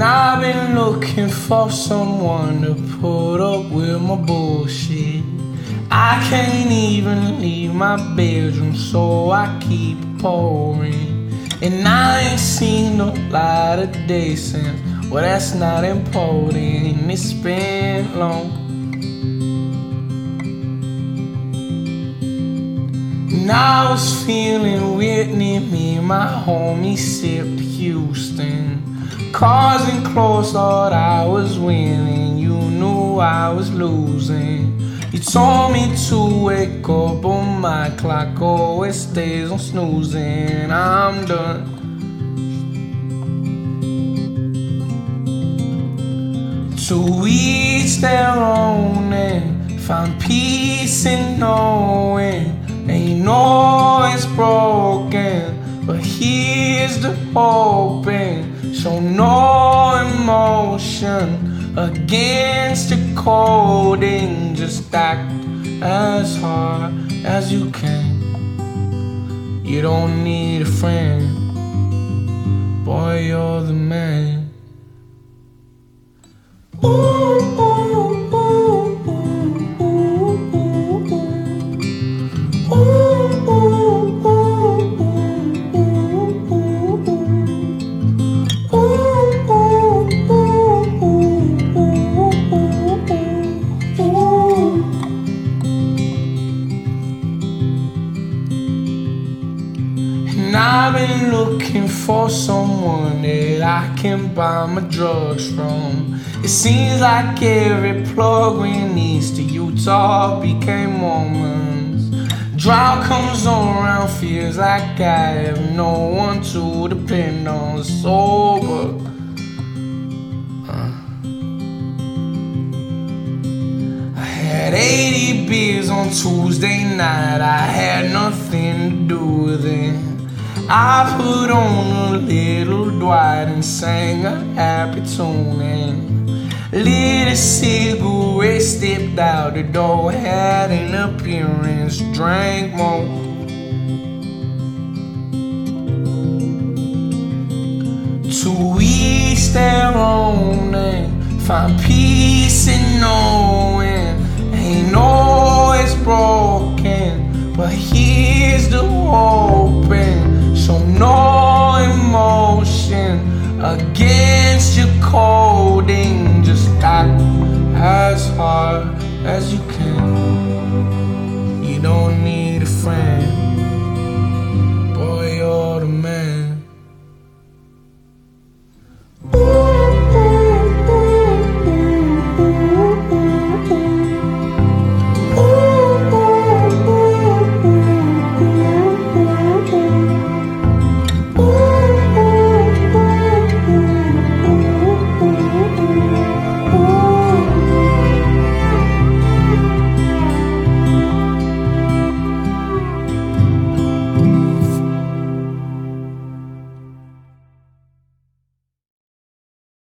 And I've been looking for someone to put up with my bullshit. I can't even leave my bedroom, so I keep pouring. And I ain't seen no light of day since, well, that's not important. It's been long. And I was feeling Whitney, me and my homie sipped Houston. Cars and clothes, thought I was winning. You knew I was losing. You told me to wake up, but my clock always stays on snoozing. I'm done. To each their own, and find peace in knowing. Ain't know it's broken, but here's the hoping. Show no emotion against the coding. Just act as hard as you can. You don't need a friend, boy, you're the man. Ooh, ooh, ooh, ooh, ooh, ooh, ooh. Ooh, ooh, ooh, ooh, ooh, ooh. Ooh, ooh, ooh, ooh, ooh, ooh. And I've been looking for someone that I can buy my drugs from. It seems like every plug went east to Utah became Mormons. Drought comes around, feels like I have no one to depend on. Sober, I had 80 beers on Tuesday night. I had nothing to do with it. I put on a little Dwight and sang a happy tune and lit a cigarette, stepped out the door, had an appearance, drank more. To each their own, and find peace in knowing. Ain't always broken, but here's the hoping. Show no emotion against your coding. Just act as hard as you can. You don't need a friend,